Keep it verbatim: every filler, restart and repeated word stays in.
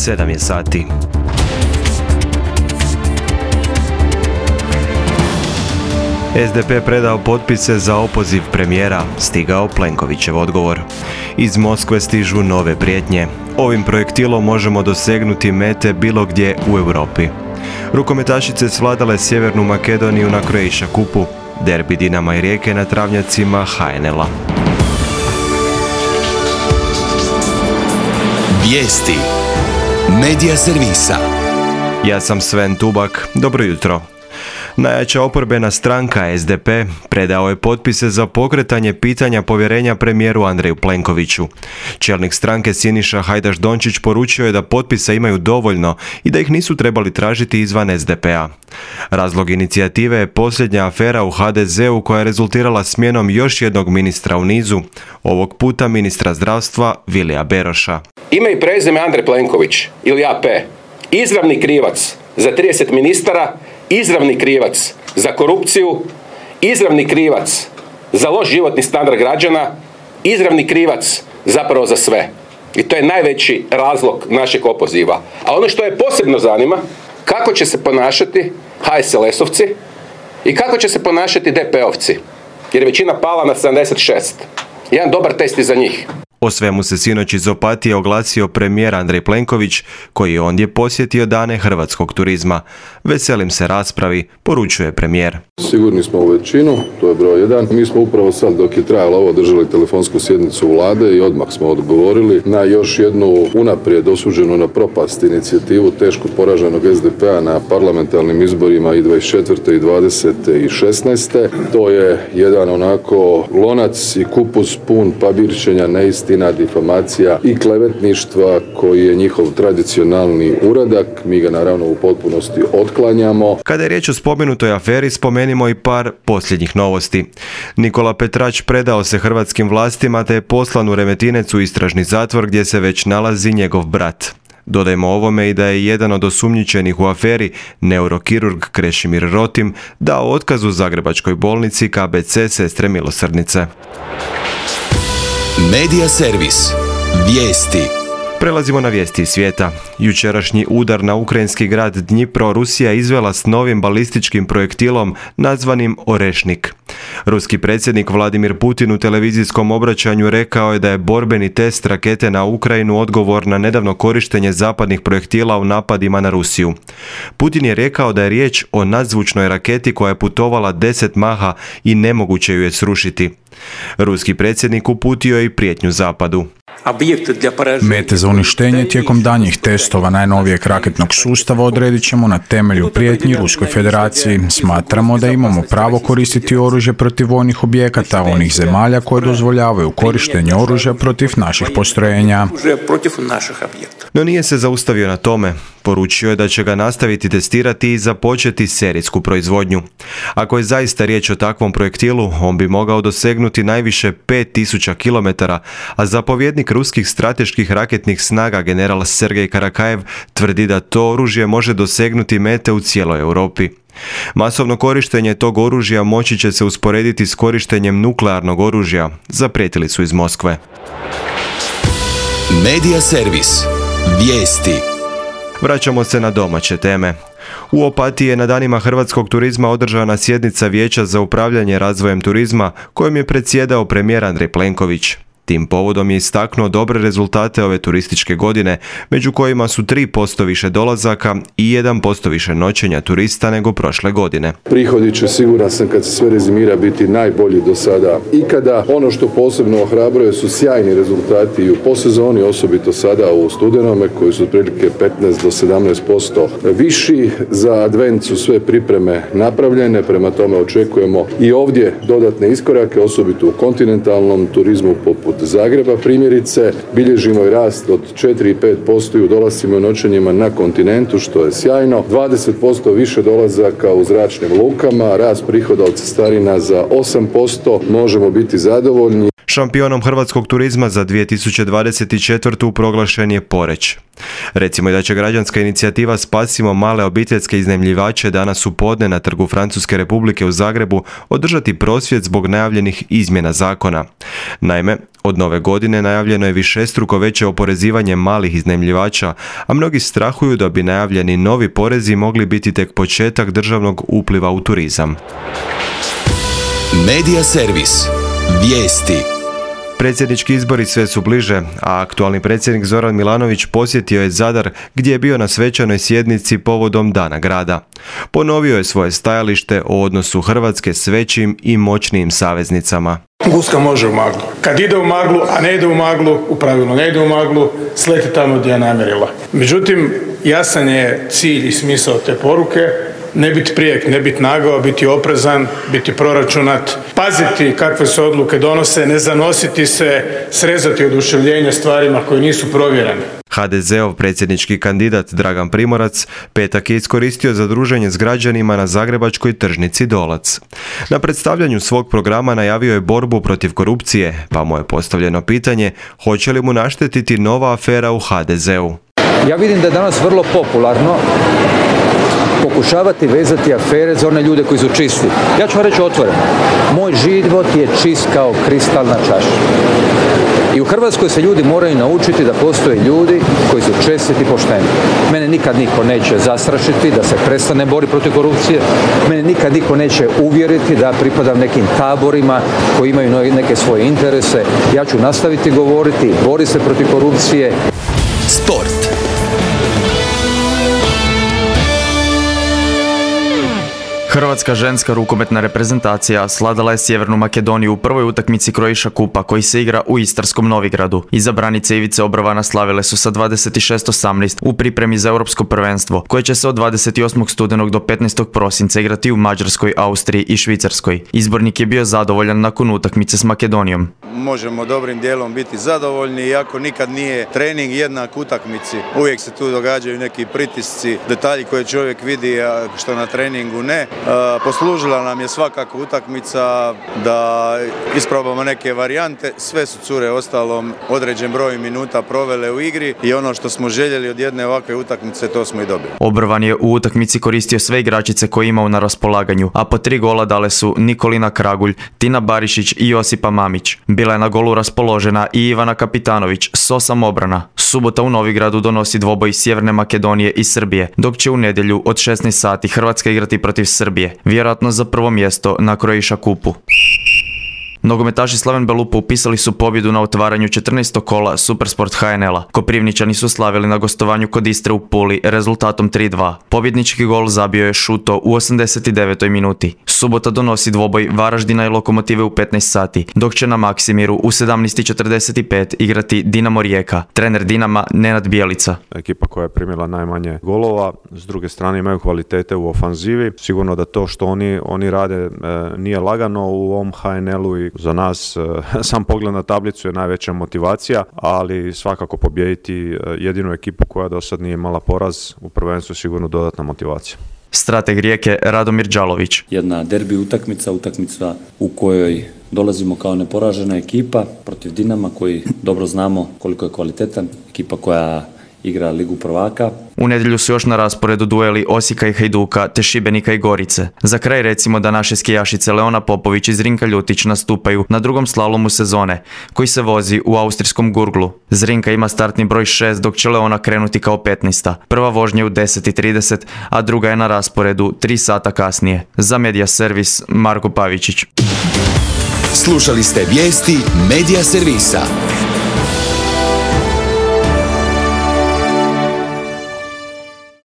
sedam je sati. es de pe predao potpise za opoziv premijera, stigao Plenkovićev odgovor. Iz Moskve stižu nove prijetnje. Ovim projektilom možemo dosegnuti mete bilo gdje u Europi. Rukometašice svladale Sjevernu Makedoniju na Croatia Cupu, derbi Dinama i Rijeke na travnjacima ha en el-a. Vijesti Medija servisa. Ja sam Sven Tubak, dobro jutro. Najjača oporbena stranka es de pe predao je potpise za pokretanje pitanja povjerenja premijeru Andreju Plenkoviću. Čelnik stranke Siniša Hajdaš Dončić poručio je da potpisa imaju dovoljno i da ih nisu trebali tražiti izvan es de pe-a. Razlog inicijative je posljednja afera u ha de zeu koja je rezultirala smjenom još jednog ministra u nizu, ovog puta ministra zdravstva Vilija Beroša. Ime i prezime Andrej Plenković ili a pe, izravni krivac za trideset ministara, izravni krivac za korupciju, izravni krivac za loš životni standard građana, izravni krivac zapravo za sve. I to je najveći razlog našeg opoziva. A ono što je posebno zanima, kako će se ponašati ha es el es-ovci i kako će se ponašati de pe-ovci. Jer je većina pala na sedamdeset šest. Jedan dobar test i za njih. O svemu se sinoć iz Opatije oglasio premijer Andrej Plenković, koji je ondje posjetio dane hrvatskog turizma. Veselim se raspravi, poručuje premijer. Sigurni smo u većinu, to je broj jedan. Mi smo upravo sad, dok je trajalo ovo, držali telefonsku sjednicu vlade i odmah smo odgovorili na još jednu unaprijed osuđenu na propast inicijativu teško poraženog es de pe-a na parlamentarnim izborima i dvadeset četvrte i dvadesete i šesnaeste. To je jedan onako lonac i kupus pun pabirčenja, neistina, difamacija i klevetništva koji je njihov tradicionalni uradak. Mi ga naravno u potpunosti otklanjamo. Kada je riječ o spomenutoj aferi, spomenimo i par posljednjih novosti. Nikola Petrač predao se hrvatskim vlastima te je poslan u Remetinec u istražni zatvor gdje se već nalazi njegov brat. Dodajmo ovome i da je jedan od osumnjičenih u aferi, neurokirurg Krešimir Rotim, dao otkaz u zagrebačkoj bolnici ka be ce Sestre milosrdnice. Medija servis. Vijesti. Prelazimo na vijesti iz svijeta. Jučerašnji udar na ukrajinski grad Dnjipro Rusija izvela s novim balističkim projektilom nazvanim Orešnik. Ruski predsjednik Vladimir Putin u televizijskom obraćanju rekao je da je borbeni test rakete na Ukrajinu odgovor na nedavno korištenje zapadnih projektila u napadima na Rusiju. Putin je rekao da je riječ o nadzvučnoj raketi koja je putovala deset maha i nemoguće ju je srušiti. Ruski predsjednik uputio je i prijetnju zapadu. Mete za uništenje tijekom danjih testova najnovijeg raketnog sustava odredit ćemo na temelju prijetnji Ruskoj federaciji. Smatramo da imamo pravo koristiti oružje protiv vojnih objekata onih zemalja koje dozvoljavaju korištenje oružja protiv naših postrojenja. No nije se zaustavio na tome. Poručio je da će ga nastaviti testirati i započeti serijsku proizvodnju. Ako je zaista riječ o takvom projektilu, on bi mogao dosegnuti najviše pet tisuća kilometara, a zapovjednik ruskih strateških raketnih snaga general Sergej Karakajev tvrdi da to oružje može dosegnuti mete u cijeloj Europi. Masovno korištenje tog oružja moći će se usporediti s korištenjem nuklearnog oružja, zaprijetili su iz Moskve. Medija servis. Vijesti. Vraćamo se na domaće teme. U Opatiji je na danima hrvatskog turizma održana sjednica Vijeća za upravljanje razvojem turizma kojom je predsjedao premijer Andrej Plenković. Tim povodom je istaknuo dobre rezultate ove turističke godine, među kojima su tri posto više dolazaka i jedan posto više noćenja turista nego prošle godine. Prihodi će, siguran sam, kad se sve rezimira, biti najbolji do sada ikada. Ono što posebno ohrabruje su sjajni rezultati i u posezoni, osobito sada u studenome, koji su otprilike petnaest do sedamnaest posto viši. Za advent su sve pripreme napravljene, prema tome očekujemo i ovdje dodatne iskorake, osobito u kontinentalnom turizmu poput Zagreba. Primjerice, bilježimo i rast od četiri do pet posto u dolascima i noćenjima na kontinentu, što je sjajno. dvadeset posto više dolazaka u zračnim lukama, rast prihoda od cestarina za osam posto, možemo biti zadovoljni. Šampionom hrvatskog turizma za dvije tisuće dvadeset četvrtu proglašen je Poreč. Recimo i da će građanska inicijativa Spasimo male obiteljske iznajmljivače danas u podne na Trgu Francuske Republike u Zagrebu održati prosvjed zbog najavljenih izmjena zakona. Naime, Od nove godine najavljeno je višestruko veće oporezivanje malih iznajmljivača, a mnogi strahuju da bi najavljeni novi porezi mogli biti tek početak državnog upliva u turizam. Medija servis. Vijesti. Predsjednički izbori sve su bliže, a aktualni predsjednik Zoran Milanović posjetio je Zadar gdje je bio na svečanoj sjednici povodom Dana grada. Ponovio je svoje stajalište o odnosu Hrvatske s većim i moćnijim saveznicama. Guska može u maglu. Kad ide u maglu, a ne ide u maglu, u pravilu ne ide u maglu, sleti tamo gdje je namjerila. Međutim, jasan je cilj i smisao te poruke. Ne biti prijek, ne biti nagao, biti oprezan, biti proračunat, paziti kakve se odluke donose, ne zanositi se, srezati oduševljenje stvarima koje nisu provjerene. ha de zeov predsjednički kandidat Dragan Primorac petak je iskoristio za druženje s građanima na zagrebačkoj tržnici Dolac. Na predstavljanju svog programa najavio je borbu protiv korupcije, pa mu je postavljeno pitanje hoće li mu naštetiti nova afera u ha de zeu. Ja vidim da je danas vrlo popularno pokušavati vezati afere za one ljude koji su čisti. Ja ću vam reći otvoreno. Moj život je čist kao kristalna čaša. I u Hrvatskoj se ljudi moraju naučiti da postoje ljudi koji su čestiti i pošteni. Mene nikad niko neće zastrašiti da se prestane boriti protiv korupcije. Mene nikad niko neće uvjeriti da pripadam nekim taborima koji imaju neke svoje interese. Ja ću nastaviti govoriti, boriti se protiv korupcije. Sport. Hrvatska ženska rukometna reprezentacija sladala je Sjevernu Makedoniju u prvoj utakmici Croatia Kupa koji se igra u istarskom Novigradu. Izabranice Ivice Obrovana slavile su sa dvadeset šest osamnaest u pripremi za europsko prvenstvo koje će se od dvadeset osmog studenog do petnaestog prosinca igrati u Mađarskoj, Austriji i Švicarskoj. Izbornik je bio zadovoljan nakon utakmice s Makedonijom. Možemo dobrim dijelom biti zadovoljni, iako nikad nije trening jednak utakmici. Uvijek se tu događaju neki pritisci, detalji koje čovjek vidi, a što na treningu ne. Poslužila nam je svakako utakmica da isprobamo neke varijante. Sve su cure ostalom određen broj minuta provele u igri i ono što smo željeli od jedne ovakve utakmice, to smo i dobili. Obrovan je u utakmici koristio sve igračice koje imao na raspolaganju, a po tri gola dale su Nikolina Kragulj, Tina Barišić i Josipa Mamić. Bila je na golu raspoložena i Ivana Kapitanović s osam obrana. Subota u Novigradu donosi dvoboj Sjeverne Makedonije i Srbije, dok će u nedjelju od šesnaest sati Hrvatska igrati protiv Srbije, vjerojatno za prvo mjesto na Croatia Kupu. Nogometaši Slaven Belupa upisali su pobjedu na otvaranju četrnaestog kola Supersport ha en el-a. Koprivničani su slavili na gostovanju kod Istre u Puli rezultatom tri dva. Pobjednički gol zabio je Šuto u osamdeset devetoj minuti. Subota donosi dvoboj Varaždina i Lokomotive u petnaest sati, dok će na Maksimiru u sedamnaest četrdeset pet igrati Dinamo Rijeka. Trener Dinama Nenad Bijelica. Ekipa koja je primila najmanje golova, s druge strane imaju kvalitete u ofanzivi. Sigurno da to što oni, oni rade e, nije lagano u ovom ha en el-u i za nas sam pogled na tablicu je najveća motivacija, ali svakako pobijediti jedinu ekipu koja do sad nije imala poraz u prvenstvu je sigurno dodatna motivacija. Strateg Rijeke Radomir Đalović. Jedna derbi utakmica, utakmica u kojoj dolazimo kao neporažena ekipa protiv Dinama koji dobro znamo koliko je kvalitetan, ekipa koja igra Ligu prvaka. U nedjelju su još na rasporedu dueli Osijeka i Hajduka te Šibenika i Gorice. Za kraj recimo da naše skijašice Leona Popović i Zrinka Ljutić nastupaju na drugom slalomu sezone, koji se vozi u austrijskom Gurglu. Zrinka ima startni broj šest, dok će Leona krenuti kao petnaesta. Prva vožnja je u deset i trideset, a druga je na rasporedu tri sata kasnije. Za Medija servis Marko Pavičić. Slušali ste vijesti Medija servisa.